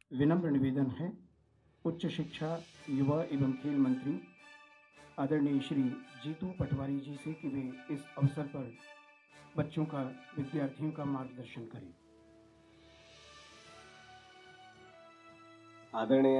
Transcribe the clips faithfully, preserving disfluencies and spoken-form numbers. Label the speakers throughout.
Speaker 1: विनम्र निवेदन है उच्च शिक्षा, युवा एवं खेल मंत्री आदरणीय श्री जीतू पटवारी जी से कि वे इस अवसर पर बच्चों का, विद्यार्थियों का मार्गदर्शन करें।
Speaker 2: आदरणीय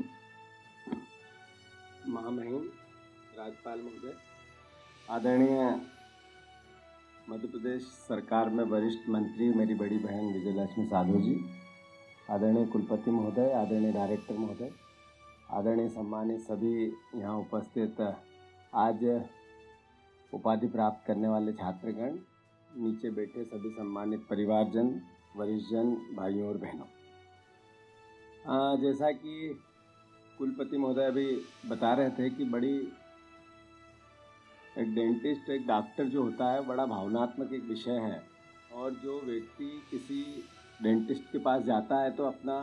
Speaker 2: महामहिम राज्यपाल महोदय, आदरणीय मध्य प्रदेश सरकार में वरिष्ठ मंत्री मेरी बड़ी बहन विजयलक्ष्मी साधु जी, आदरणीय कुलपति महोदय, आदरणीय डायरेक्टर महोदय, आदरणीय सम्मानित सभी यहाँ उपस्थित आज उपाधि प्राप्त करने वाले छात्रगण, नीचे बैठे सभी सम्मानित परिवारजन, वरिष्ठजन, भाइयों और बहनों। जैसा कि कुलपति महोदय अभी बता रहे थे कि बड़ी एक डेंटिस्ट, एक डॉक्टर जो होता है, बड़ा भावनात्मक एक विषय है। और जो व्यक्ति किसी डेंटिस्ट के पास जाता है तो अपना,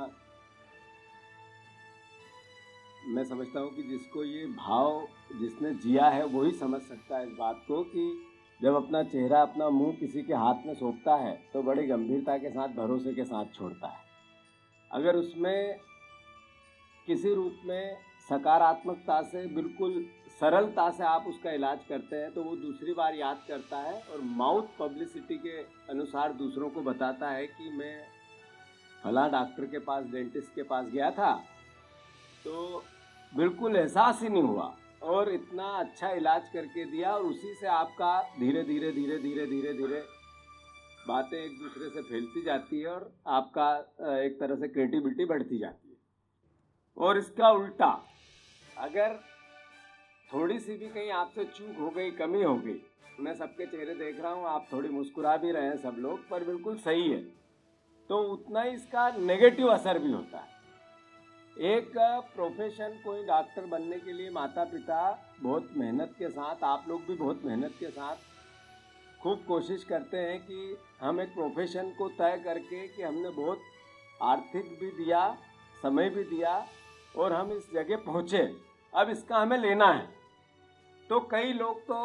Speaker 2: मैं समझता हूँ कि जिसको ये भाव, जिसने जिया है वही समझ सकता है इस बात को कि जब अपना चेहरा, अपना मुंह किसी के हाथ में सौंपता है तो बड़ी गंभीरता के साथ, भरोसे के साथ छोड़ता है। अगर उसमें किसी रूप में सकारात्मकता से, बिल्कुल सरलता से आप उसका इलाज करते हैं तो वो दूसरी बार याद करता है और माउथ पब्लिसिटी के अनुसार दूसरों को बताता है कि मैं फलां डॉक्टर के पास, डेंटिस्ट के पास गया था तो बिल्कुल एहसास ही नहीं हुआ और इतना अच्छा इलाज करके दिया। और उसी से आपका धीरे धीरे धीरे धीरे धीरे धीरे बातें एक दूसरे से फैलती जाती है और आपका एक तरह से क्रिएटिविटी बढ़ती जाती है। और इसका उल्टा, अगर थोड़ी सी भी कहीं आपसे चूक हो गई, कमी हो गई, मैं सबके चेहरे देख रहा हूँ, आप थोड़ी मुस्कुरा भी रहे हैं सब लोग, पर बिल्कुल सही है, तो उतना ही इसका नेगेटिव असर भी होता है। एक प्रोफेशन, कोई डॉक्टर बनने के लिए माता पिता बहुत मेहनत के साथ, आप लोग भी बहुत मेहनत के साथ खूब कोशिश करते हैं कि हम एक प्रोफेशन को तय करके कि हमने बहुत आर्थिक भी दिया, समय भी दिया और हम इस जगह पहुँचे, अब इसका हमें लेना है। तो कई लोग तो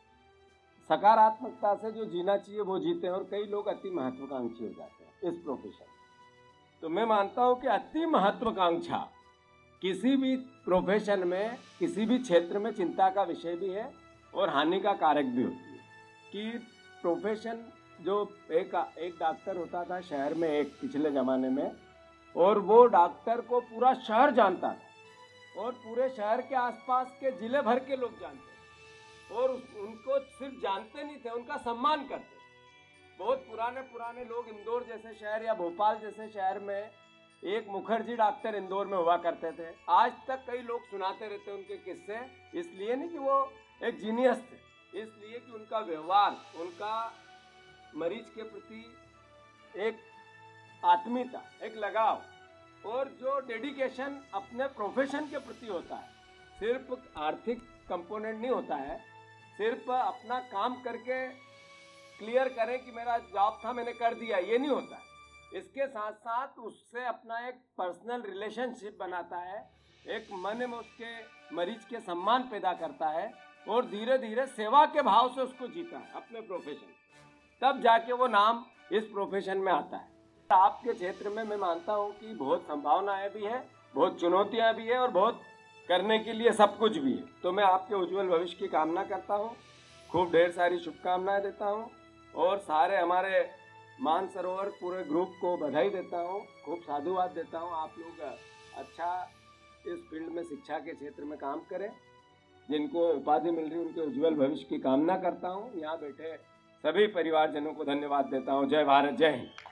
Speaker 2: सकारात्मकता से जो जीना चाहिए वो जीते हैं और कई लोग अति महत्वाकांक्षी हो जाते हैं इस प्रोफेशन। तो मैं मानता हूँ कि अति महत्वाकांक्षा किसी भी प्रोफेशन में, किसी भी क्षेत्र में चिंता का विषय भी है और हानि का कारक भी होती है। कि प्रोफेशन, जो एक एक डॉक्टर होता था शहर में एक पिछले ज़माने में, और वो डॉक्टर को पूरा शहर जानता था और पूरे शहर के आसपास के जिले भर के लोग जानते थे और उनको सिर्फ जानते नहीं थे, उनका सम्मान करते। बहुत पुराने पुराने लोग, इंदौर जैसे शहर या भोपाल जैसे शहर में एक मुखर्जी डॉक्टर इंदौर में हुआ करते थे। आज तक कई लोग सुनाते रहते उनके किस्से, इसलिए नहीं कि वो एक जीनियस थे, इसलिए कि उनका व्यवहार, उनका मरीज के प्रति एक आत्मीयता, एक लगाव और जो डेडिकेशन अपने प्रोफेशन के प्रति होता है। सिर्फ आर्थिक कंपोनेंट नहीं होता है, सिर्फ अपना काम करके क्लियर करें कि मेरा जॉब था, मैंने कर दिया, ये नहीं होता है। इसके साथ साथ उससे अपना एक पर्सनल रिलेशनशिप बनाता है, एक मन में उसके मरीज के सम्मान पैदा करता है और धीरे धीरे सेवा के भाव से उसको जीता है अपने प्रोफेशन, तब जाके वो नाम इस प्रोफेशन में आता है। आपके क्षेत्र में मैं मानता हूँ कि बहुत संभावनाएं भी है, बहुत चुनौतियाँ भी है और बहुत करने के लिए सब कुछ भी है। तो मैं आपके उज्जवल भविष्य की कामना करता हूँ, खूब ढेर सारी शुभकामनाएं देता हूँ और सारे हमारे मानसरोवर पूरे ग्रुप को बधाई देता हूँ, खूब साधुवाद देता हूँ। आप लोग अच्छा इस फील्ड में, शिक्षा के क्षेत्र में काम करें। जिनको उपाधि मिल रही है उनके उज्जवल भविष्य की कामना करता हूँ। यहाँ बैठे सभी परिवारजनों को धन्यवाद देता हूँ। जय भारत, जय हिंद।